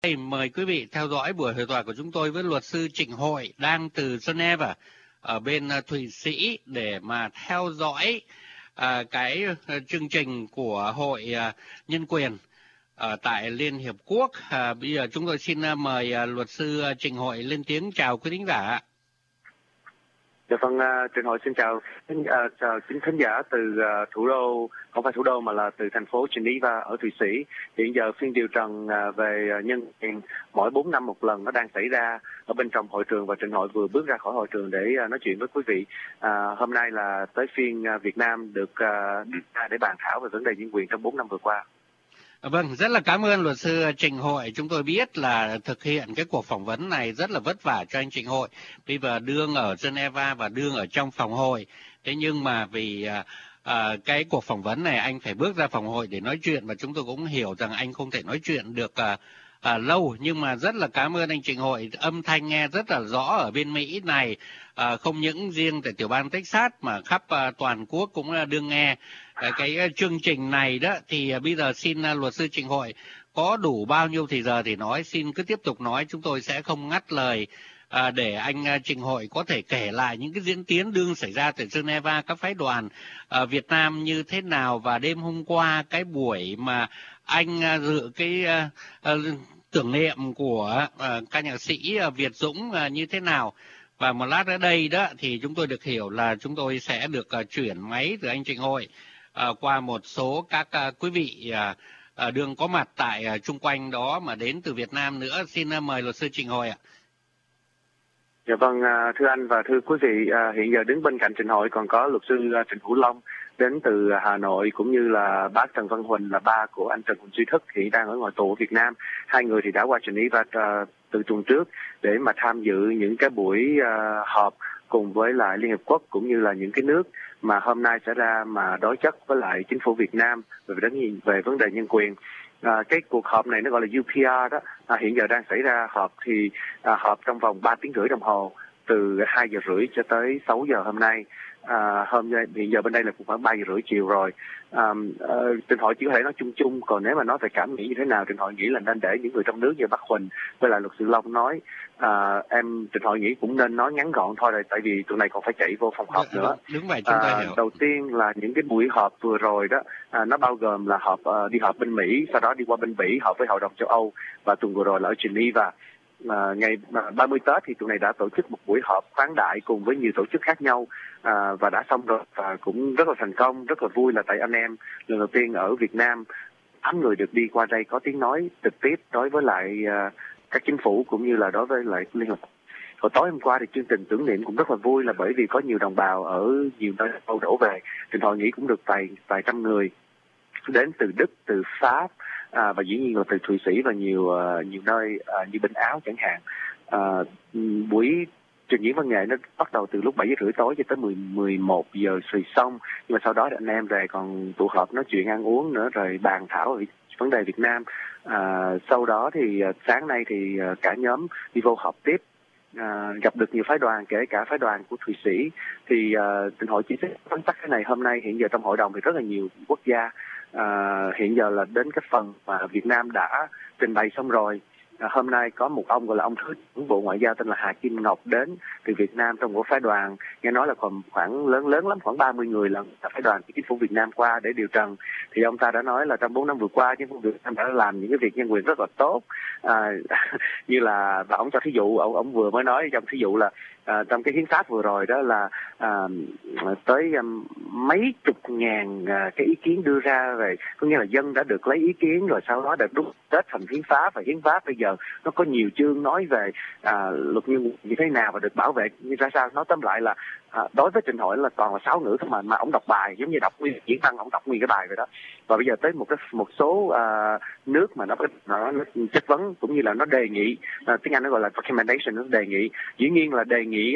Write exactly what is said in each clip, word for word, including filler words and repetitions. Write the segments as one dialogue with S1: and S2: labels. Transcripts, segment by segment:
S1: Hey, mời quý vị theo dõi buổi hội thoại của chúng tôi với luật sư Trịnh Hội đang từ Geneva ở bên Thụy Sĩ để mà theo dõi uh, cái uh, chương trình của Hội uh, Nhân quyền ở tại Liên Hiệp Quốc. Uh, bây giờ chúng tôi xin uh, mời uh, luật sư uh, Trịnh Hội lên tiếng chào quý thính giả.
S2: Dạ vâng, uh, Trịnh Hội xin chào, uh, chào chính khán giả từ uh, thủ đô, không phải thủ đô mà là từ thành phố Geneva ở Thụy Sĩ. Hiện giờ phiên điều trần uh, về nhân quyền mỗi bốn năm một lần nó đang xảy ra ở bên trong hội trường và Trịnh Hội vừa bước ra khỏi hội trường để uh, nói chuyện với quý vị. Uh, hôm nay là tới phiên uh, Việt Nam được uh, để bàn thảo về vấn đề nhân quyền trong bốn năm vừa qua.
S1: Vâng, rất là cảm ơn luật sư Trịnh Hội. Chúng tôi biết là thực hiện cái cuộc phỏng vấn này rất là vất vả cho anh Trịnh Hội. Bây giờ đương ở Geneva và đương ở trong phòng hội. Thế nhưng mà vì à, à, cái cuộc phỏng vấn này anh phải bước ra phòng hội để nói chuyện, và chúng tôi cũng hiểu rằng anh không thể nói chuyện được à, à, lâu. Nhưng mà rất là cảm ơn anh Trịnh Hội. Âm thanh nghe rất là rõ ở bên Mỹ này. À, không những riêng tại tiểu bang Texas mà khắp à, toàn quốc cũng à, đương nghe cái, cái chương trình này đó. Thì à, bây giờ xin à, luật sư Trịnh Hội có đủ bao nhiêu thì giờ thì nói, xin cứ tiếp tục nói, chúng tôi sẽ không ngắt lời à, để anh à, Trịnh Hội có thể kể lại những cái diễn tiến đương xảy ra tại Geneva, các phái đoàn à, Việt Nam như thế nào, và đêm hôm qua cái buổi mà anh à, dự cái à, à, tưởng niệm của à, ca nhạc sĩ à, Việt Dũng à, như thế nào. Và một lát ở đây đó thì chúng tôi được hiểu là chúng tôi sẽ được uh, chuyển máy từ anh Trịnh Hội uh, qua một số các uh, quý vị uh, uh, đương có mặt tại uh, chung quanh đó mà đến từ Việt Nam nữa. Xin uh, mời luật sư Trịnh Hội ạ.
S2: Dạ vâng, thưa anh và thưa quý vị, hiện giờ đứng bên cạnh Trịnh Hội còn có luật sư Trịnh Hữu Long đến từ Hà Nội, cũng như là bác Trần Văn Huỳnh là ba của anh Trần Huỳnh Duy Thức hiện đang ở ngoài tù ở Việt Nam. Hai người thì đã qua Geneva từ tuần trước để mà tham dự những cái buổi họp cùng với lại Liên Hiệp Quốc, cũng như là những cái nước mà hôm nay sẽ ra mà đối chất với lại chính phủ Việt Nam về vấn về vấn đề nhân quyền. À, cái cuộc họp này nó gọi là U P R đó, à, hiện giờ đang xảy ra họp thì à, họp trong vòng ba tiếng rưỡi đồng hồ, từ hai giờ rưỡi cho tới sáu giờ hôm nay. À, hôm nay hiện giờ bên đây là cũng khoảng ba giờ rưỡi chiều rồi. À, à, Trịnh Hội chỉ có thể nói chung chung, còn nếu mà nói về cảm nghĩ như thế nào, Trịnh Hội nghĩ là nên để những người trong nước như bác Huỳnh với lại luật sư Long nói. À, em Trịnh Hội nghĩ cũng nên nói ngắn gọn thôi, tại vì tụi này còn phải chạy vô phòng họp
S1: Đúng,
S2: nữa.
S1: đúng vậy, chúng ta
S2: à,
S1: hiểu.
S2: Đầu tiên là những cái buổi họp vừa rồi đó, à, nó bao gồm là họp uh, đi họp bên Mỹ, sau đó đi qua bên Bỉ họp với Hội đồng châu Âu, và tuần vừa rồi là ở Geneva. À, ngày ba mươi Tết thì tụi này đã tổ chức một buổi họp khoáng đại cùng với nhiều tổ chức khác nhau, à, và đã xong rồi, và cũng rất là thành công, rất là vui là tại anh em lần đầu tiên ở Việt Nam tám người được đi qua đây có tiếng nói trực tiếp đối với lại uh, các chính phủ cũng như là đối với lại Liên Hợp. Hồi tối hôm qua thì chương trình tưởng niệm cũng rất là vui, là bởi vì có nhiều đồng bào ở nhiều nơi đổ về. Trịnh Hội nghĩ cũng được vài vài trăm người đến từ Đức, từ Pháp, à, và dĩ nhiên là từ Thụy Sĩ và nhiều uh, nhiều nơi uh, như bên Áo chẳng hạn. Uh, buổi trình diễn văn nghệ nó bắt đầu từ lúc bảy giờ rưỡi tối cho tới mười một giờ rồi xong, nhưng mà sau đó anh em về còn tụ họp nói chuyện ăn uống nữa, rồi bàn thảo về vấn đề Việt Nam. À, sau đó thì uh, sáng nay thì uh, cả nhóm đi vô họp tiếp. À, gặp được nhiều phái đoàn, kể cả phái đoàn của Thụy Sĩ. Thì uh, Trịnh Hội chỉ sẽ phân tích cái này. Hôm nay hiện giờ trong hội đồng thì rất là nhiều quốc gia. À, hiện giờ là đến cái phần mà Việt Nam đã trình bày xong rồi. À, hôm nay có một ông gọi là ông thứ trưởng Bộ Ngoại giao tên là Hà Kim Ngọc đến từ Việt Nam trong một phái đoàn, nghe nói là còn khoảng lớn lớn lắm, khoảng ba mươi người là phái đoàn của chính phủ Việt Nam qua để điều trần. Thì ông ta đã nói là trong bốn năm vừa qua chính phủ Việt Nam đã làm những cái việc nhân quyền rất là tốt, à, như là, và ông cho thí dụ, ông ông vừa mới nói trong thí dụ là à, trong cái hiến pháp vừa rồi đó là à, tới um, mấy chục ngàn à, cái ý kiến đưa ra về, có nghĩa là dân đã được lấy ý kiến rồi sau đó được đúc kết thành hiến pháp, và hiến pháp bây giờ nó có nhiều chương nói về à, luật nhân quyền như thế nào và được bảo vệ như ra sao. Nói tóm lại là à, đối với Trịnh Hội là toàn là sáu ngữ thôi, mà mà ông đọc bài giống như đọc nguyên diễn văn, ông đọc nguyên cái bài rồi đó. Và bây giờ tới một cái một số à, nước mà nó, nó nó chất vấn cũng như là nó đề nghị, à, tiếng Anh nó gọi là recommendation, nó đề nghị. Dĩ nhiên là đề nghị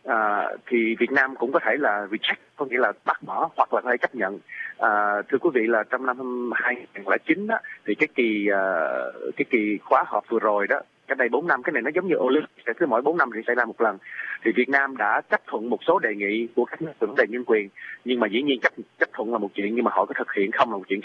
S2: à, thì Việt Nam cũng có thể là reject, có nghĩa là bác bỏ hoặc là có thể chấp nhận. À, thưa quý vị là trong năm hai nghìn không trăm lẻ chín đó, thì cái kỳ à, cái kỳ khóa họp vừa rồi đó, cái đây bốn năm, cái này nó giống như Olympic, cứ mỗi bốn năm thì xảy ra một lần. Thì Việt Nam đã chấp thuận một số đề nghị của các nước về vấn đề nhân quyền, nhưng mà dĩ nhiên chấp chấp thuận là một chuyện, nhưng mà họ có thực hiện không là một chuyện khác.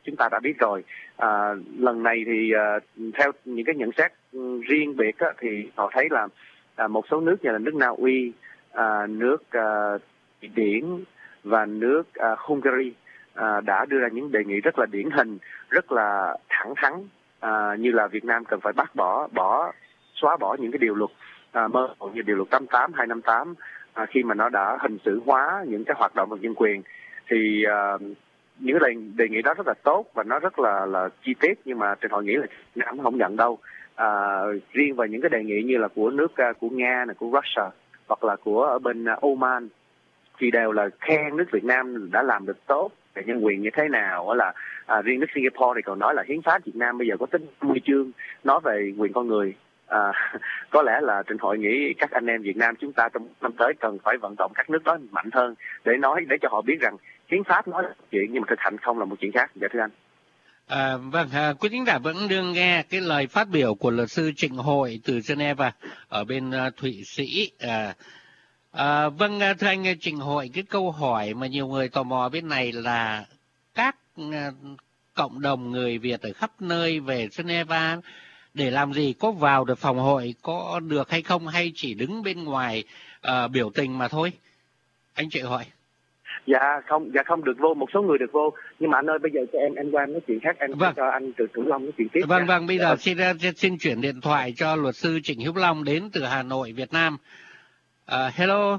S2: chúng ta đã biết rồi. À, lần này thì à, theo những cái nhận xét riêng biệt á, thì họ thấy là à, một số nước như là nước Na Uy, à, nước à, Thụy Điển và nước à, Hungary à, đã đưa ra những đề nghị rất là điển hình, rất là thẳng thắn, à, như là Việt Nam cần phải bác bỏ, bỏ xóa bỏ những cái điều luật à, mơ hồ như điều luật tám tám, hai năm tám à, khi mà nó đã hình sự hóa những cái hoạt động về nhân quyền. Thì à, những đề, đề nghị đó rất là tốt và nó rất là là chi tiết, nhưng mà trên hội nghĩ là Việt Nam không nhận đâu. À, riêng về những cái đề nghị như là của nước của Nga này, của Russia hoặc là của ở bên Oman thì đều là khen nước Việt Nam đã làm được tốt về nhân quyền như thế nào. Là à, riêng nước Singapore thì còn nói là hiến pháp Việt Nam bây giờ có tính năm mươi chương nói về quyền con người. À, có lẽ là trên hội nghĩ các anh em Việt Nam chúng ta trong năm tới cần phải vận động các nước đó mạnh hơn để nói, để cho họ biết rằng hiến pháp nói là một chuyện nhưng mà thực hành không là một chuyện khác. Dạ thưa anh.
S1: À, vâng, à, quý thính giả vẫn đương nghe cái lời phát biểu của luật sư Trịnh Hội từ Geneva ở bên uh, Thụy Sĩ. À, à, vâng, thưa anh Trịnh Hội, cái câu hỏi mà nhiều người tò mò bên này là các uh, cộng đồng người Việt ở khắp nơi về Geneva để làm gì, có vào được phòng hội có được hay không, hay chỉ đứng bên ngoài uh, biểu tình mà thôi? Anh Trịnh Hội.
S2: Dạ không, dạ không được vô, một số người được vô, nhưng mà anh ơi bây giờ cho em em qua nói chuyện khác, em
S1: vâng.
S2: cho anh từ Hữu Long nói chuyện tiếp.
S1: Vâng
S2: nha.
S1: vâng, bây giờ xin xin chuyển điện thoại cho luật sư Trịnh Hữu Long đến từ Hà Nội, Việt Nam. Uh, hello.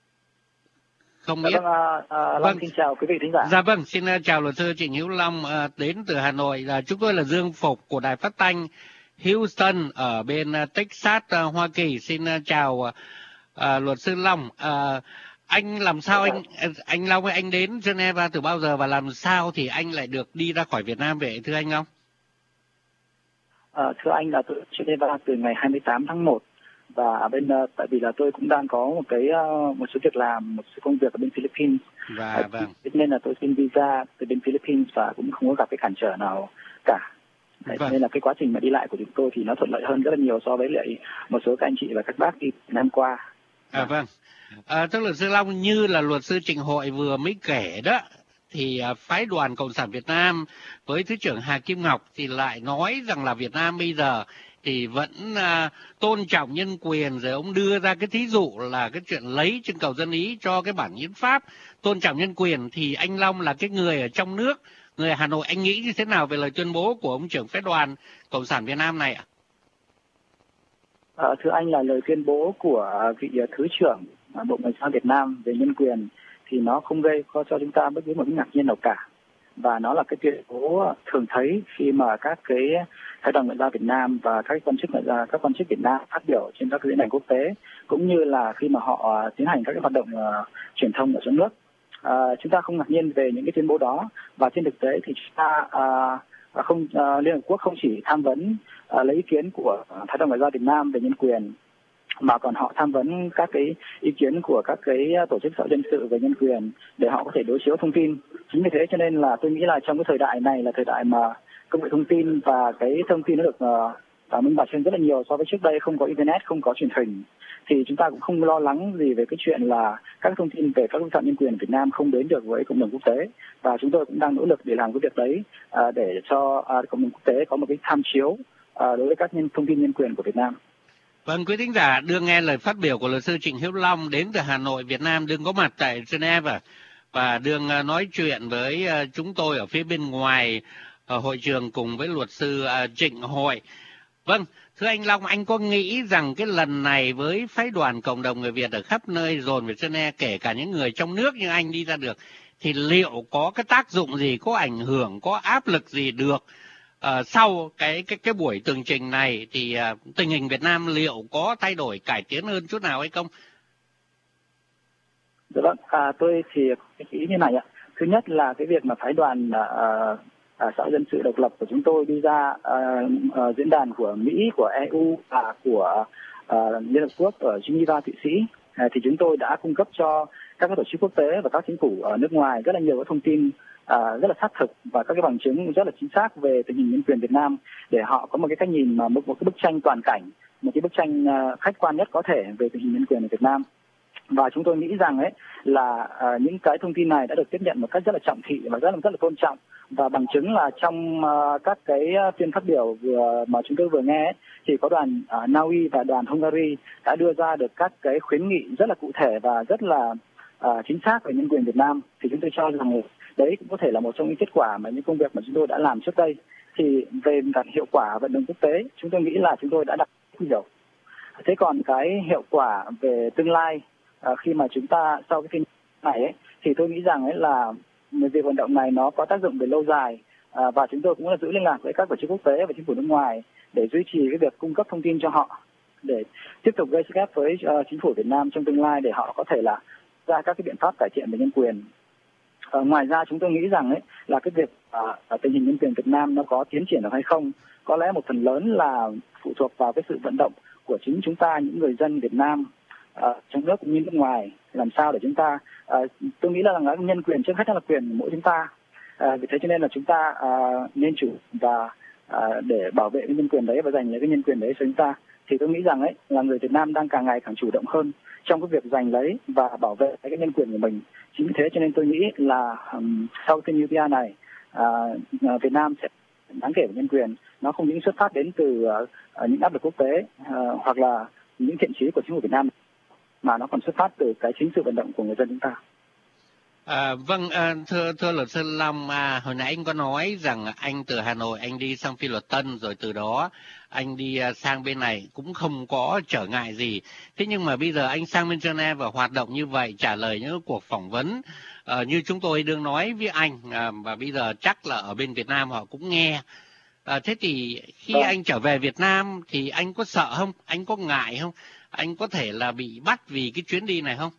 S1: Không biết.
S3: Dạ, vâng, uh, Long vâng. Xin chào quý vị thính giả.
S1: Dạ vâng, xin uh, chào luật sư Trịnh Hữu Long uh, đến từ Hà Nội. Uh, chúng tôi là Dương Phục của đài phát thanh Houston ở bên uh, Texas, uh, Hoa Kỳ. Xin uh, chào uh, uh, luật sư Long. Uh, anh làm sao anh anh Long ơi, anh đến Geneva từ bao giờ và làm sao thì anh lại được đi ra khỏi Việt Nam vậy thưa anh Long?
S3: À, thưa anh là từ Geneva từ ngày hai mươi tám tháng một và bên uh, tại vì là tôi cũng đang có một cái uh, một số việc làm, một số công việc ở bên Philippines.
S1: Và
S3: à,
S1: vâng.
S3: Nên là tôi xin visa từ bên Philippines và cũng không có gặp cái cản trở nào cả. Đấy, vâng. Nên là cái quá trình mà đi lại của chúng tôi thì nó thuận lợi hơn rất là nhiều so với lại một số các anh chị và các bác đi năm qua.
S1: À vâng. À, thưa luật sư Long, như là luật sư Trịnh Hội vừa mới kể đó, thì à, phái đoàn Cộng sản Việt Nam với Thứ trưởng Hà Kim Ngọc thì lại nói rằng là Việt Nam bây giờ thì vẫn à, tôn trọng nhân quyền, rồi ông đưa ra cái thí dụ là cái chuyện lấy trưng cầu dân ý cho cái bản hiến pháp tôn trọng nhân quyền. Thì anh Long là cái người ở trong nước, người ở Hà Nội, anh nghĩ như thế nào về lời tuyên bố của ông trưởng phái đoàn Cộng sản Việt Nam này ạ?
S3: À, thưa anh, là lời tuyên bố của vị Thứ trưởng Bộ Ngoại giao Việt Nam về nhân quyền thì nó không gây cho chúng ta bất cứ một cái ngạc nhiên nào cả, và nó là cái tuyên bố thường thấy khi mà các cái phái đoàn ngoại giao Việt Nam và các quan chức ngoại giao, các quan chức Việt Nam phát biểu trên các diễn đàn quốc tế, cũng như là khi mà họ tiến hành các cái hoạt động uh, truyền thông ở trong nước. Uh, chúng ta không ngạc nhiên về những cái tuyên bố đó, và trên thực tế thì chúng ta uh, không uh, Liên Hợp Quốc không chỉ tham vấn uh, lấy ý kiến của phái đoàn ngoại giao Việt Nam về nhân quyền, mà còn họ tham vấn các cái ý kiến của các cái tổ chức xã hội dân sự về nhân quyền để họ có thể đối chiếu thông tin. Chính vì thế cho nên là tôi nghĩ là trong cái thời đại này là thời đại mà công nghệ thông tin và cái thông tin nó được uh, minh bạch hơn rất là nhiều so với trước đây, không có internet, không có truyền hình, thì chúng ta cũng không lo lắng gì về cái chuyện là các thông tin về các vi phạm nhân quyền ở Việt Nam không đến được với cộng đồng quốc tế. Và chúng tôi cũng đang nỗ lực để làm cái việc đấy, uh, để cho uh, cộng đồng quốc tế có một cái tham chiếu uh, đối với các nhân, thông tin nhân quyền của Việt Nam.
S1: Vâng, quý thính giả đương nghe lời phát biểu của luật sư Trịnh Hữu Long đến từ Hà Nội, Việt Nam, đương có mặt tại Geneva và đương nói chuyện với chúng tôi ở phía bên ngoài ở hội trường cùng với luật sư Trịnh Hội. Vâng, thưa anh Long, anh có nghĩ rằng cái lần này với phái đoàn cộng đồng người Việt ở khắp nơi dồn về Geneva, kể cả những người trong nước như anh đi ra được, thì liệu có cái tác dụng gì, có ảnh hưởng, có áp lực gì được? Uh, sau cái cái cái buổi tường trình này thì uh, tình hình Việt Nam liệu có thay đổi, cải tiến hơn chút nào hay không?
S3: Dạ vâng, à, tôi thì nghĩ như này ạ. Thứ nhất là cái việc mà phái đoàn uh, uh, xã hội dân sự độc lập của chúng tôi đi ra uh, uh, diễn đàn của Mỹ, của e u và của uh, Liên Hợp Quốc ở Geneva, Thụy Sĩ, uh, thì chúng tôi đã cung cấp cho các tổ chức quốc tế và các chính phủ ở nước ngoài rất là nhiều các thông tin À, rất là xác thực và các cái bằng chứng rất là chính xác về tình hình nhân quyền Việt Nam, để họ có một cái cách nhìn mà một, một cái bức tranh toàn cảnh, một cái bức tranh uh, khách quan nhất có thể về tình hình nhân quyền ở Việt Nam. Và chúng tôi nghĩ rằng ấy là uh, những cái thông tin này đã được tiếp nhận một cách rất là trọng thị và rất là rất là tôn trọng Và bằng chứng là trong uh, các cái phiên phát biểu vừa mà chúng tôi vừa nghe ấy, thì có đoàn uh, Na Uy và đoàn Hungary đã đưa ra được các cái khuyến nghị rất là cụ thể và rất là uh, chính xác về nhân quyền Việt Nam. Thì chúng tôi cho rằng đấy cũng có thể là một trong những kết quả mà những công việc mà chúng tôi đã làm trước đây. Thì về mặt hiệu quả vận động quốc tế, chúng tôi nghĩ là chúng tôi đã đạt nhiều. Thế còn cái hiệu quả về tương lai uh, khi mà chúng ta sau cái phiên này ấy, thì tôi nghĩ rằng ấy là việc vận động này nó có tác dụng về lâu dài, à, và chúng tôi cũng là giữ liên lạc với các tổ chức quốc tế và chính phủ nước ngoài để duy trì cái việc cung cấp thông tin cho họ, để tiếp tục gây sức ép với uh, chính phủ Việt Nam trong tương lai để họ có thể là ra các cái biện pháp cải thiện về nhân quyền. À, ngoài ra chúng tôi nghĩ rằng ấy là cái việc uh, tình hình nhân quyền Việt Nam nó có tiến triển được hay không có lẽ một phần lớn là phụ thuộc vào cái sự vận động của chính chúng ta, những người dân Việt Nam uh, trong nước cũng như nước ngoài, làm sao để chúng ta uh, tôi nghĩ là rằng nhân quyền trước hết là quyền của mỗi chúng ta. Uh, vì thế cho nên là chúng ta uh, nên chủ và uh, để bảo vệ cái nhân quyền đấy và giành lấy cái nhân quyền đấy cho chúng ta. Thì tôi nghĩ rằng ấy là người Việt Nam đang càng ngày càng chủ động hơn trong cái việc giành lấy và bảo vệ cái nhân quyền của mình. Chính vì thế cho nên tôi nghĩ là um, sau phiên u pê i này uh, Việt Nam sẽ đáng kể về nhân quyền. Nó không những xuất phát đến từ uh, những áp lực quốc tế uh, hoặc là những thiện chí của chính phủ Việt Nam, mà nó còn xuất phát từ cái chính sự vận động của người dân chúng ta.
S1: À, vâng, à, thưa thưa luật sư Long, à, hồi nãy anh có nói rằng anh từ Hà Nội anh đi sang Phi Luật Tân, rồi từ đó anh đi uh, sang bên này cũng không có trở ngại gì. Thế nhưng mà bây giờ anh sang bên Geneva và hoạt động như vậy, trả lời những cuộc phỏng vấn uh, như chúng tôi đương nói với anh, uh, và bây giờ chắc là ở bên Việt Nam họ cũng nghe. À, thế thì khi
S3: Vâng.
S1: anh trở về Việt Nam thì anh có sợ không? Anh có ngại không? Anh có thể là bị bắt vì cái chuyến đi này không?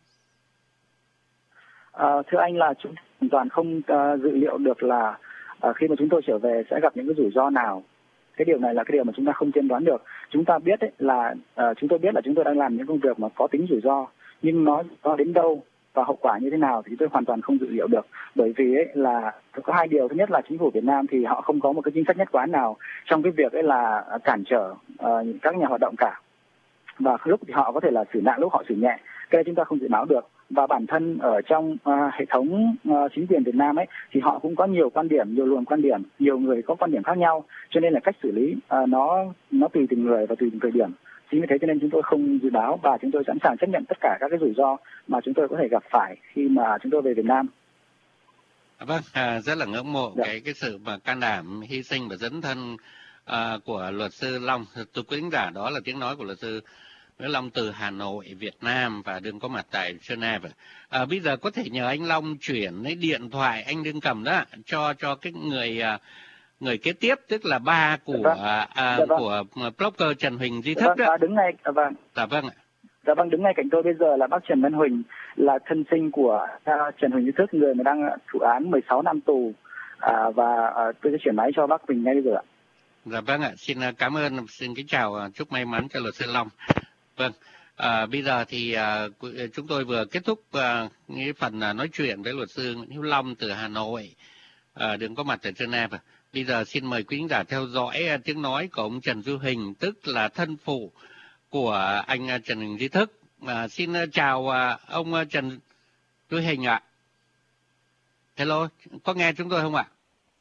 S3: À, thưa anh là chúng hoàn toàn không uh, dự liệu được là uh, khi mà chúng tôi trở về sẽ gặp những cái rủi ro nào. Cái điều này là cái điều mà chúng ta không tiên đoán được. Chúng ta biết ấy, là uh, chúng tôi biết là chúng tôi đang làm những công việc mà có tính rủi ro, nhưng nó nó đến đâu và hậu quả như thế nào thì tôi hoàn toàn không dự liệu được. Bởi vì ấy là có hai điều. Thứ nhất là chính phủ Việt Nam thì họ không có một cái chính sách nhất quán nào trong cái việc ấy là cản trở uh, các nhà hoạt động cả. Và lúc thì họ có thể là xử nặng, lúc họ xử nhẹ. Cái này chúng ta không dự báo được. Và bản thân ở trong uh, hệ thống uh, chính quyền Việt Nam ấy thì họ cũng có nhiều quan điểm, nhiều luồng quan điểm, nhiều người có quan điểm khác nhau, cho nên là cách xử lý uh, nó nó tùy từng người và tùy từng thời điểm. Chính vì thế cho nên chúng tôi không dự báo và chúng tôi sẵn sàng chấp nhận tất cả các cái rủi ro mà chúng tôi có thể gặp phải khi mà chúng tôi về Việt Nam.
S1: Vâng, à, rất là ngưỡng mộ
S3: Dạ.
S1: cái cái sự mà can đảm, hy sinh và dấn thân à, của luật sư Long. Tôi quý khán giả, đó là tiếng nói của luật sư Nguyễn Long từ Hà Nội, Việt Nam và đừng có mặt tại Geneva. À, bây giờ có thể nhờ anh Long chuyển cái điện thoại anh đừng cầm đó cho cho cái người người kế tiếp, tức là ba của
S3: Dạ vâng.
S1: à,
S3: Dạ vâng.
S1: của blogger Trần Huỳnh Duy
S3: Dạ
S1: Thức
S3: vâng,
S1: đó.
S3: à, đứng ngay, à, vâng.
S1: Dạ vâng ạ.
S3: Dạ vâng, đứng ngay cạnh tôi bây giờ là bác Trần Văn Huỳnh, là thân sinh của uh, Trần Huỳnh Duy Thức, người mà đang thụ án mười sáu năm tù, uh, và uh, tôi sẽ chuyển máy cho bác Huỳnh ngay bây giờ ạ.
S1: Dạ vâng ạ, xin cảm ơn, xin kính chào, chúc may mắn cho luật sư Long. Vâng, à, bây giờ thì à, chúng tôi vừa kết thúc à, cái phần à, nói chuyện với luật sư Nguyễn Hữu Long từ Hà Nội, à, đừng có mặt tại Geneva. Bây giờ xin mời quý khán giả theo dõi à, tiếng nói của ông Trần Duy Huỳnh, tức là thân phụ của anh à, Trần Huỳnh Duy Thức. À, xin à, chào à, ông à, Trần Duy Huỳnh ạ. Hello, có nghe chúng tôi không ạ?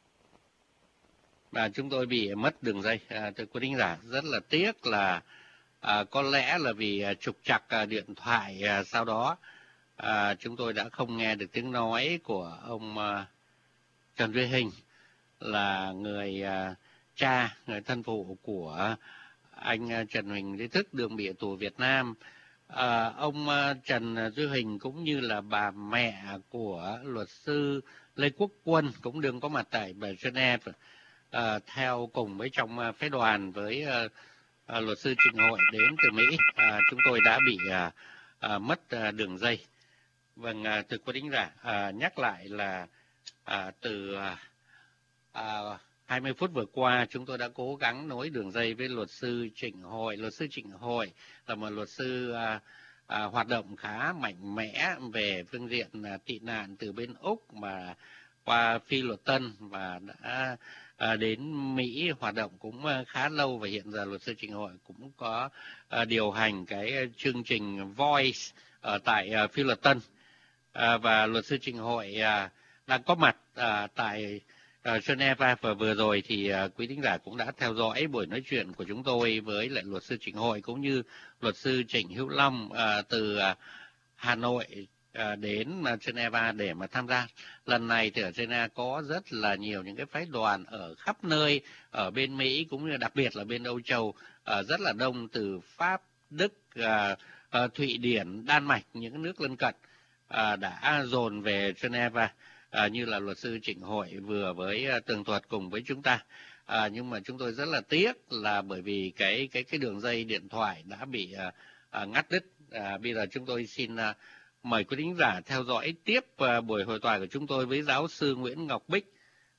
S1: Và chúng tôi bị mất đường dây. À, thưa quý khán giả, rất là tiếc là À, có lẽ là vì à, trục trặc à, điện thoại, à, sau đó à, chúng tôi đã không nghe được tiếng nói của ông à, Trần Duy Huỳnh, là người à, cha, người thân phụ của anh à, Trần Huỳnh Duy Thức đương bị tù Việt Nam. À, ông à, Trần Duy Huỳnh cũng như là bà mẹ của luật sư Lê Quốc Quân cũng đương có mặt tại Geneva, à, theo cùng với trong à, phái đoàn với à, À, luật sư Trịnh Hội đến từ Mỹ. À, chúng tôi đã bị à, à, mất à, đường dây. Vâng, à, từ quý khán giả à, nhắc lại là à, từ à, hai mươi phút vừa qua chúng tôi đã cố gắng nối đường dây với luật sư Trịnh Hội. Luật sư Trịnh Hội là một luật sư à, à, hoạt động khá mạnh mẽ về phương diện à, tị nạn từ bên Úc mà qua Phi Luật Tân và đã À, đến Mỹ hoạt động cũng khá lâu, và hiện giờ luật sư Trịnh Hội cũng có à, điều hành cái chương trình Voice ở tại à, Phi Luật Tân, à, và luật sư Trịnh Hội à, đang có mặt à, tại uh, Geneva, và vừa rồi thì uh, quý thính giả cũng đã theo dõi buổi nói chuyện của chúng tôi với lại luật sư Trịnh Hội cũng như luật sư Trịnh Hữu Long uh, từ uh, Hà Nội uh, đến uh, Geneva để mà tham gia. Lần này thì ở Geneva có rất là nhiều những cái phái đoàn ở khắp nơi, ở bên Mỹ cũng như đặc biệt là bên Âu Châu, uh, rất là đông, từ Pháp, Đức, uh, uh, Thụy Điển, Đan Mạch, những nước lân cận uh, đã dồn về Geneva. À, như là luật sư Trịnh Hội vừa với uh, tường thuật cùng với chúng ta. À, nhưng mà chúng tôi rất là tiếc là bởi vì cái cái cái đường dây điện thoại đã bị uh, uh, ngắt đứt. À, bây giờ chúng tôi xin uh, mời quý thính giả theo dõi tiếp uh, buổi hội thoại của chúng tôi với giáo sư Nguyễn Ngọc Bích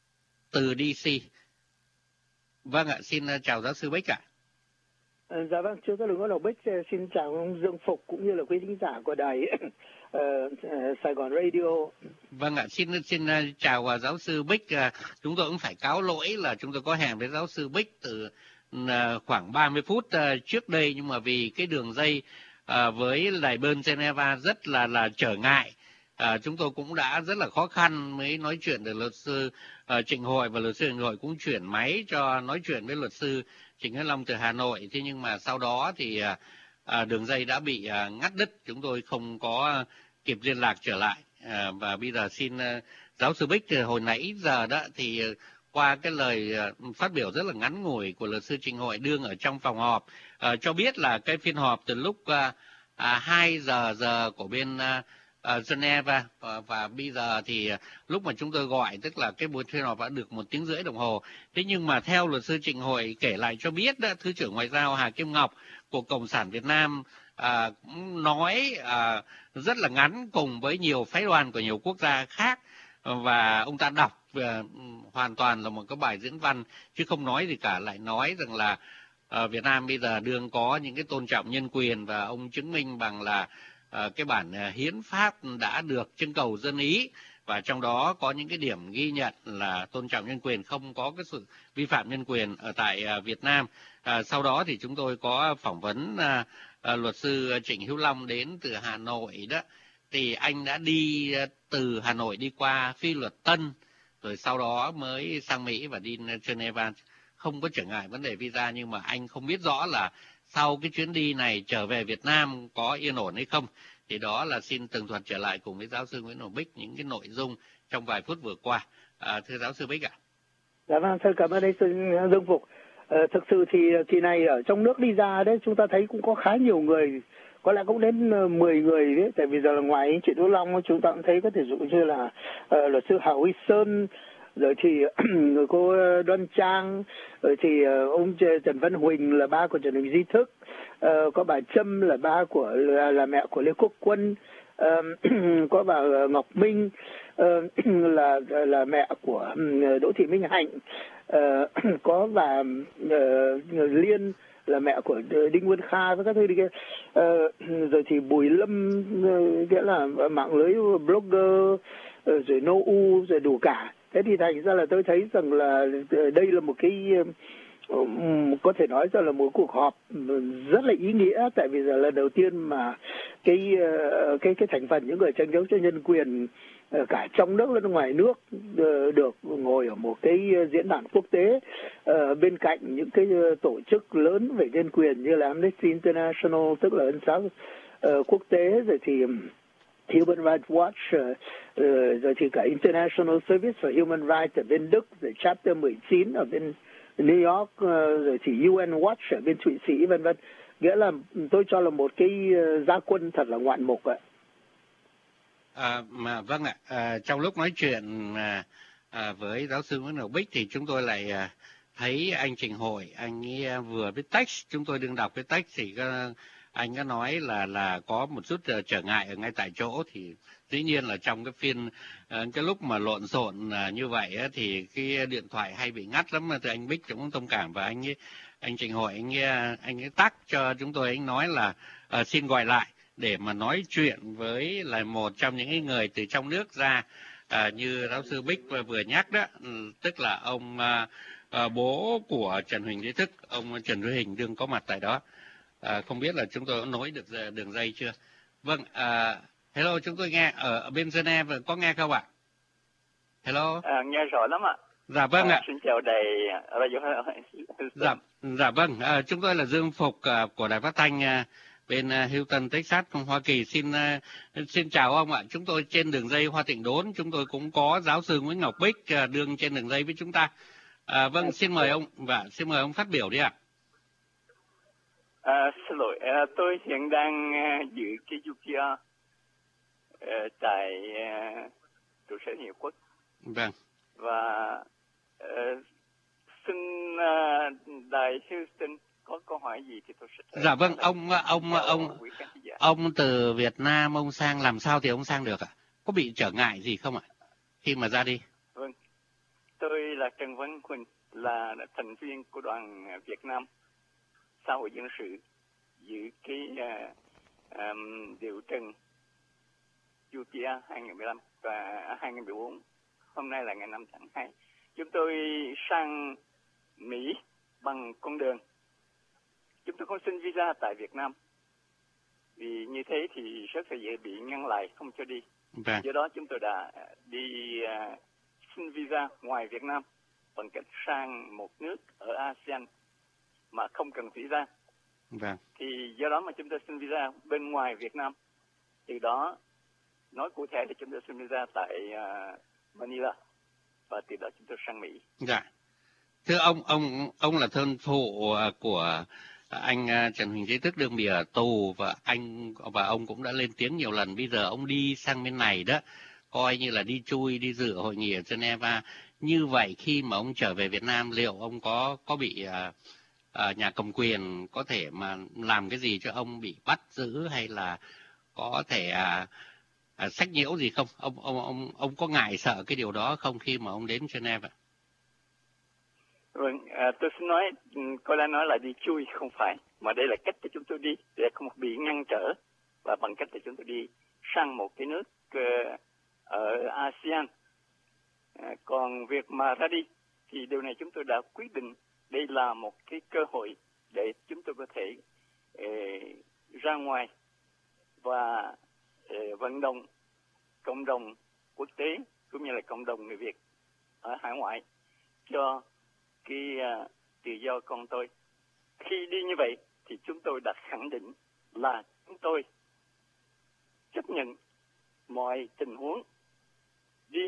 S1: từ đê xê. Vâng ạ, xin uh, chào giáo sư Bích ạ.
S4: À, dạ vâng, thưa Nguyễn Ngọc Bích, xin chào ông Dương Phục cũng như là quý thính giả của đài uh, Sài Gòn Radio.
S1: Vâng ạ, xin xin uh, chào uh, giáo sư Bích. Uh, chúng tôi cũng phải cáo lỗi là chúng tôi có hẹn với giáo sư Bích từ uh, khoảng ba mươi phút uh, trước đây, nhưng mà vì cái đường dây uh, với đài bên Geneva rất là là trở ngại, uh, chúng tôi cũng đã rất là khó khăn mới nói chuyện được luật sư uh, Trịnh Hội, và luật sư Trịnh Hội cũng chuyển máy cho nói chuyện với luật sư Trịnh Hữu Long từ Hà Nội. Thế nhưng mà sau đó thì uh, uh, đường dây đã bị uh, ngắt đứt, chúng tôi không có uh, kịp liên lạc trở lại. À, và bây giờ xin uh, giáo sư Bích, từ hồi nãy giờ đó thì uh, qua cái lời uh, phát biểu rất là ngắn ngủi của luật sư Trịnh Hội đương ở trong phòng họp uh, cho biết là cái phiên họp từ lúc uh, uh, hai giờ giờ của bên uh, uh, Geneva và, và bây giờ thì uh, lúc mà chúng tôi gọi, tức là cái buổi phiên họp đã được một tiếng rưỡi đồng hồ. Thế nhưng mà theo luật sư Trịnh Hội kể lại cho biết đó, Thứ trưởng Ngoại giao Hà Kim Ngọc của Cộng sản Việt Nam À, nói à, rất là ngắn cùng với nhiều phái đoàn của nhiều quốc gia khác, và ông ta đọc à, hoàn toàn là một cái bài diễn văn chứ không nói gì cả, lại nói rằng là à, Việt Nam bây giờ đương có những cái tôn trọng nhân quyền, và ông chứng minh bằng là à, cái bản à, hiến pháp đã được trưng cầu dân ý, và trong đó có những cái điểm ghi nhận là tôn trọng nhân quyền, không có cái sự vi phạm nhân quyền ở tại à, Việt Nam. À, sau đó thì chúng tôi có phỏng vấn à, à, luật sư Trịnh Hữu Long đến từ Hà Nội đó, thì anh đã đi từ Hà Nội đi qua Phi Luật Tân, rồi sau đó mới sang Mỹ và đi Geneva, không có trở ngại vấn đề visa. Nhưng mà anh không biết rõ là sau cái chuyến đi này trở về Việt Nam có yên ổn hay không. Thì đó là xin tường thuật trở lại cùng với giáo sư Nguyễn Ngọc Bích những cái nội dung trong vài phút vừa qua. À, thưa giáo sư Bích ạ.
S4: Dạ vâng, thưa cảm ơn anh Dương Phục. Ờ, thực sự thì kỳ này ở trong nước đi ra đấy, chúng ta thấy cũng có khá nhiều người, có lẽ cũng đến mười người đấy. Tại vì giờ là ngoài anh Trịnh Hữu Long, chúng ta cũng thấy có thể dụ như là uh, luật sư Hà Huy Sơn, rồi thì người cô Đoan Trang, rồi thì uh, ông Trần Văn Huỳnh là ba của Trần Huỳnh Di Thức, uh, có bà Trâm là ba của là, là mẹ của Lê Quốc Quân, uh, có bà Ngọc Minh uh, là là mẹ của Đỗ Thị Minh Hạnh, uh, có bà uh, Liên là mẹ của Đinh Nguyên Kha với các thứ đi kia, uh, rồi thì Bùi Lâm uh, nghĩa là mạng lưới blogger, uh, rồi No U, rồi đủ cả. Thế thì thành ra là tôi thấy rằng là đây là một cái uh, có thể nói rằng là một cuộc họp rất là ý nghĩa, tại vì giờ là đầu tiên mà cái uh, cái cái thành phần những người tranh đấu cho nhân quyền uh, cả trong nước lẫn ngoài nước uh, được ngồi ở một cái diễn đàn quốc tế uh, bên cạnh những cái uh, tổ chức lớn về nhân quyền như là Amnesty International, tức là ân xá uh, quốc tế, rồi thì Human Rights Watch, uh, uh, rồi thì cả International Service for Human Rights ở bên Đức, rồi Chapter mười chín ở bên New York, uh, rồi thì u en Watch ở bên Thụy Sĩ, vân vân. Nghĩa là tôi cho là một cái uh, gia quân thật là ngoạn mục ạ.
S1: À, mà vâng ạ, à, trong lúc nói chuyện à, à, với giáo sư Nguyễn Ngọc Bích thì chúng tôi lại à, thấy anh Trịnh Hội, anh ấy vừa viết text, chúng tôi đừng đọc cái text thì có, anh có nói là là có một chút uh, trở ngại ở ngay tại chỗ. Thì dĩ nhiên là trong cái phiên uh, cái lúc mà lộn xộn uh, như vậy uh, thì cái điện thoại hay bị ngắt lắm. Thì anh Bích cũng thông cảm, và anh ấy, anh Trịnh Hội anh ấy, anh ấy tắt cho chúng tôi, anh nói là uh, xin gọi lại để mà nói chuyện với là một trong những người từ trong nước ra, uh, như giáo sư Bích vừa nhắc đó, tức là ông uh, uh, bố của Trần Huỳnh Di Thức, ông Trần Duy Hình đương có mặt tại đó. À, không biết là chúng tôi có nối được đường dây chưa? Vâng, à, hello, chúng tôi nghe ở, ở bên Geneva, có nghe không ạ? Hello.
S5: À, nghe rõ lắm ạ.
S1: Dạ vâng ạ.
S5: À, xin chào đài Radio.
S1: Dạ, dạ vâng. À, chúng tôi là Dương Phục à, của Đài Phát thanh à, bên à, Houston, Texas, Hoa Kỳ. Xin à, xin chào ông ạ. Chúng tôi trên đường dây Hoa Tịnh Đốn, chúng tôi cũng có giáo sư Nguyễn Ngọc Bích à, đương trên đường dây với chúng ta. À, vâng, xin mời ông và xin mời ông phát biểu đi ạ.
S5: À, xin lỗi, à, tôi hiện đang à, giữ cái U P R à, tại à, trụ sở Liên Hiệp Quốc.
S1: Vâng.
S5: Và uh, xin uh, đài Houston có câu hỏi gì thì tôi sẽ.
S1: Dạ vâng, ông ông ông ông từ Việt Nam ông sang làm sao thì ông sang được ạ? Có bị trở ngại gì không ạ? Khi mà ra đi.
S5: Vâng, tôi là Trần Văn Quỳnh, là thành viên của đoàn Việt Nam xã hội dân sự giữ cái uh, um, điều trần U P R hai nghìn mười lăm và hai nghìn mười bốn. Hôm nay là ngày năm tháng hai. Chúng tôi sang Mỹ bằng con đường. Chúng tôi không xin visa tại Việt Nam. Vì như thế thì rất là dễ bị ngăn lại, không cho đi.
S1: Vâng.
S5: Do đó chúng tôi đã đi uh, xin visa ngoài Việt Nam bằng cách sang một nước ở ASEAN mà không cần visa.
S1: Vâng.
S5: Thì do đó mà chúng tôi xin visa bên ngoài Việt Nam. Từ đó, nói cụ thể thì chúng tôi xin visa tại uh, Manila và từ đó chúng tôi sang Mỹ.
S1: Dạ. Thưa ông, ông ông là thân phụ của anh Trần Huỳnh Trí Thức đương bị ở tù và anh và ông cũng đã lên tiếng nhiều lần. Bây giờ ông đi sang bên này đó, coi như là đi chui, đi dự hội nghị ở Geneva. Như vậy khi mà ông trở về Việt Nam, liệu ông có có bị uh, uh, nhà cầm quyền có thể mà làm cái gì cho ông bị bắt giữ hay là có thể uh, À, sách nhiễu gì không? Ông ông ông ông có ngại sợ cái điều đó không khi mà ông đến Geneva?
S5: Vâng, à, tôi xin nói, cô đã nói là đi chui, không phải, mà đây là cách để chúng tôi đi để không bị ngăn trở và bằng cách để chúng tôi đi sang một cái nước uh, ở ASEAN. À, còn việc mà ra đi thì điều này chúng tôi đã quyết định đây là một cái cơ hội để chúng tôi có thể uh, ra ngoài và vận động cộng đồng quốc tế cũng như là cộng đồng người Việt ở hải ngoại cho cái uh, tự do con tôi. Khi đi như vậy thì chúng tôi đã khẳng định là chúng tôi chấp nhận mọi tình huống đi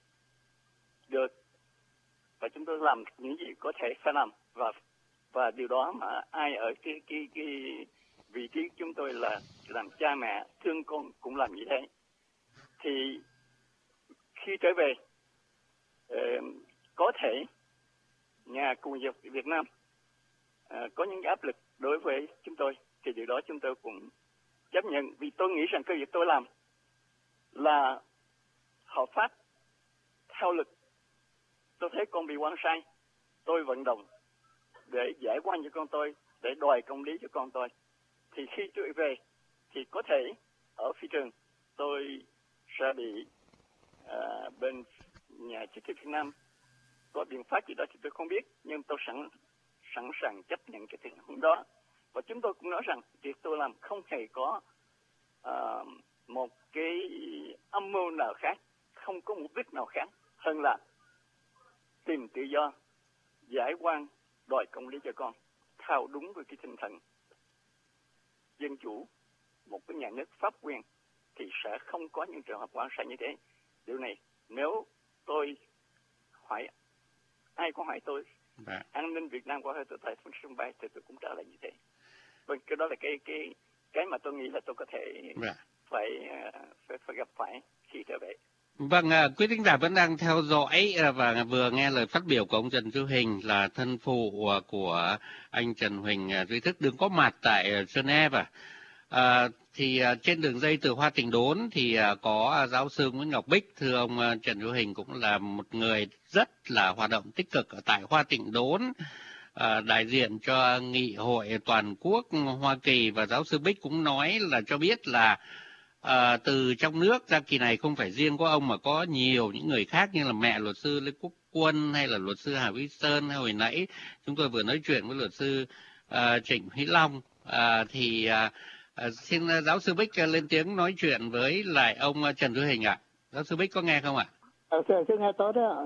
S5: được và chúng tôi làm những gì có thể phải làm và và điều đó mà ai ở cái cái cái vị trí chúng tôi là làm cha mẹ thương con cũng làm như thế. Thì khi trở về uh, có thể nhà Cộng hòa Việt Nam uh, có những áp lực đối với chúng tôi thì điều đó chúng tôi cũng chấp nhận, vì tôi nghĩ rằng cái việc tôi làm là hợp pháp theo luật. Tôi thấy con bị oan sai, tôi vận động để giải oan cho con tôi, để đòi công lý cho con tôi. Thì khi tôi về thì có thể ở phi trường tôi sẽ bị uh, bên nhà chức trách Việt Nam có biện pháp gì đó thì tôi không biết, nhưng tôi sẵn sẵn sàng chấp nhận cái tình huống đó. Và chúng tôi cũng nói rằng việc tôi làm không hề có uh, một cái âm mưu nào khác, không có mục đích nào khác hơn là tìm tự do, giải oan, đòi công lý cho con theo đúng với cái tinh thần dân chủ, một cái nhà nước pháp quyền thì sẽ không có những trường hợp oan sai như thế. Điều này nếu tôi hỏi, ai có hỏi tôi,
S1: Đã.
S5: an ninh Việt Nam có hỏi tôi tại sân bay thì tôi cũng trả lời như thế. Vâng, cái đó là cái cái cái mà tôi nghĩ là tôi có thể phải, phải phải gặp phải khi trở về.
S1: Vâng, quý thính giả vẫn đang theo dõi và vừa nghe lời phát biểu của ông Trần Duy Huỳnh, là thân phụ của anh Trần Huỳnh Duy Thức đứng có mặt tại Geneva. À, thì trên đường dây từ Hoa Tịnh Đốn thì có giáo sư Nguyễn Ngọc Bích. Thưa ông Trần Duy Huỳnh cũng là một người rất là hoạt động tích cực ở tại Hoa Tịnh Đốn, à, đại diện cho Nghị hội Toàn quốc Hoa Kỳ, và giáo sư Bích cũng nói là cho biết là À, từ trong nước ra kỳ này không phải riêng có ông mà có nhiều những người khác như là mẹ luật sư Lê Quốc Quân hay là luật sư Hà Vĩ Sơn, hay hồi nãy chúng tôi vừa nói chuyện với luật sư uh, Trịnh Huy Long. Uh, thì uh, uh, xin giáo sư Bích uh, lên tiếng nói chuyện với lại ông uh, Trần Duy Huỳnh ạ. À. Giáo sư Bích có nghe không ạ?
S4: À, xin nghe tốt đó.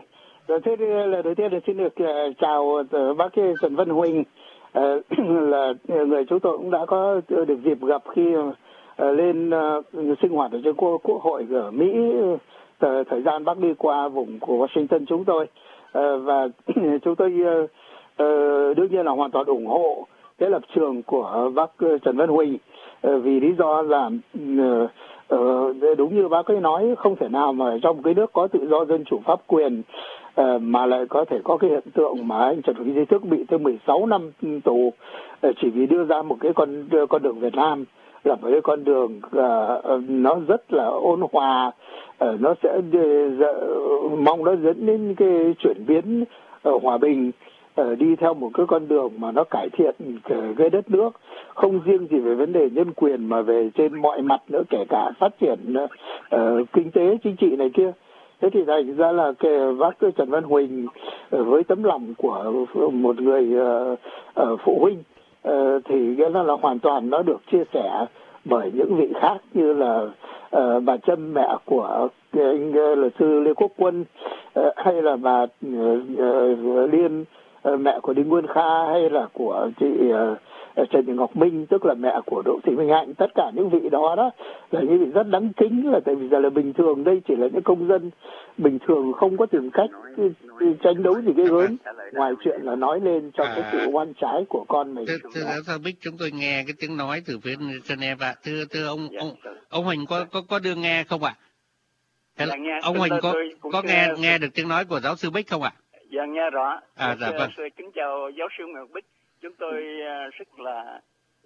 S4: Thế là đầu tiên là xin được chào bác Trần Văn Huỳnh, là người chúng tôi cũng đã có được dịp gặp khi lên sinh hoạt ở trên quốc hội ở Mỹ thời gian bác đi qua vùng của Washington chúng tôi, và chúng tôi đương nhiên là hoàn toàn ủng hộ cái lập trường của bác Trần Văn Huỳnh, vì lý do là đúng như bác ấy nói, không thể nào mà trong cái nước có tự do dân chủ pháp quyền mà lại có thể có cái hiện tượng mà anh Trần Quý Duy Thức bị tới mười sáu năm tù chỉ vì đưa ra một cái con con đường Việt Nam là một cái con đường uh, nó rất là ôn hòa, uh, nó sẽ uh, mong nó dẫn đến cái chuyển biến uh, hòa bình, uh, đi theo một cái con đường mà nó cải thiện cái đất nước, không riêng gì về vấn đề nhân quyền mà về trên mọi mặt nữa, kể cả phát triển uh, kinh tế chính trị này kia. Thế thì thành ra là cái bác Trần Văn Huỳnh với tấm lòng của một người uh, uh, phụ huynh uh, thì nghĩa là, là hoàn toàn nó được chia sẻ bởi những vị khác như là uh, bà Trâm, mẹ của anh uh, luật sư Lê Quốc Quân, uh, hay là bà uh, uh, Liên, uh, mẹ của Đinh Nguyên Kha, hay là của chị uh, Trần Thị Ngọc Minh, tức là mẹ của Đỗ Thị Minh Hạnh. Tất cả những vị đó đó là những vị rất đáng kính, là tại vì giờ là bình thường đây chỉ là những công dân bình thường, không có tìm cách tranh đấu gì ghê gớm ngoài chuyện là nói lên cho à, cái sự oan trái của con mình.
S1: Thưa, thưa giáo sư Bích, chúng tôi nghe cái tiếng nói từ phía Geneva. Thưa thưa ông ông ông Huỳnh có có có đưa nghe không ạ? À?
S5: Dạ, nghe,
S1: ông Huỳnh có có nghe nghe, nghe được tiếng nói của giáo sư Bích không ạ? À?
S5: Dạ nghe rõ.
S1: À dạ vâng.
S5: Kính chào giáo sư Nguyễn Bích. Chúng tôi rất là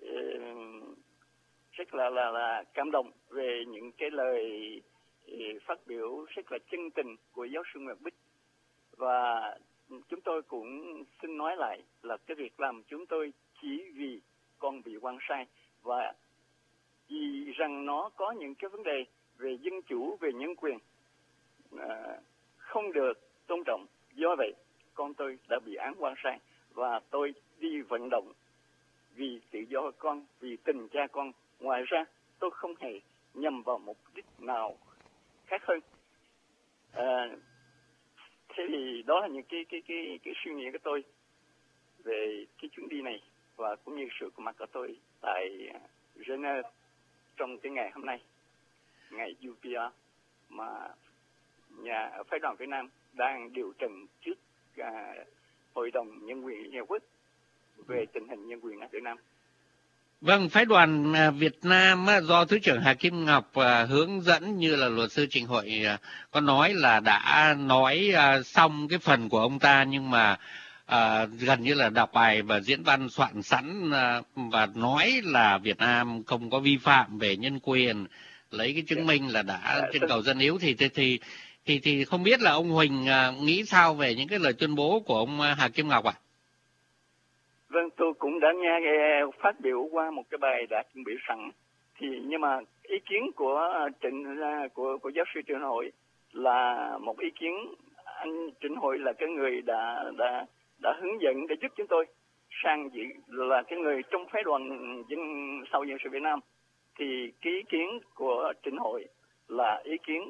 S5: rất là là là cảm động về những cái lời phát biểu rất là chân tình của giáo sư Nguyễn Bích, và chúng tôi cũng xin nói lại là cái việc làm chúng tôi chỉ vì con bị oan sai và vì rằng nó có những cái vấn đề về dân chủ, về nhân quyền à, không được tôn trọng. Do vậy con tôi đã bị án oan sai và tôi đi vận động vì tự do con, vì tình cha con. Ngoài ra tôi không hề nhằm vào mục đích nào khác hơn. À, thế thì đó là những cái cái cái cái suy nghĩ của tôi về cái chuyến đi này, và cũng như sự có mặt của tôi tại Geneva trong cái ngày hôm nay, ngày u pê rờ mà nhà phái đoàn Việt Nam đang điều trần trước à, Hội đồng Nhân quyền Liên Hợp Quốc về tình hình nhân quyền ở Việt Nam.
S1: Vâng, phái đoàn Việt Nam do Thứ trưởng Hà Kim Ngọc hướng dẫn, như là luật sư Trịnh Hội có nói, là đã nói xong cái phần của ông ta, nhưng mà à, gần như là đọc bài và diễn văn soạn sẵn và nói là Việt Nam không có vi phạm về nhân quyền, lấy cái chứng minh là đã trưng cầu dân Yếu. Thì thì thì thì, thì không biết là ông Huỳnh nghĩ sao về những cái lời tuyên bố của ông Hà Kim Ngọc ạ? À?
S5: Vâng, tôi cũng đã nghe phát biểu qua một cái bài đã chuẩn bị sẵn. Thì nhưng mà ý kiến của Trịnh của của giáo sư Trịnh Hội là một ý kiến, anh Trịnh Hội là cái người đã đã đã hướng dẫn để giúp chúng tôi sang dự, là cái người trong phái đoàn dân sau dân sự Việt Nam. Thì cái ý kiến của Trịnh Hội là ý kiến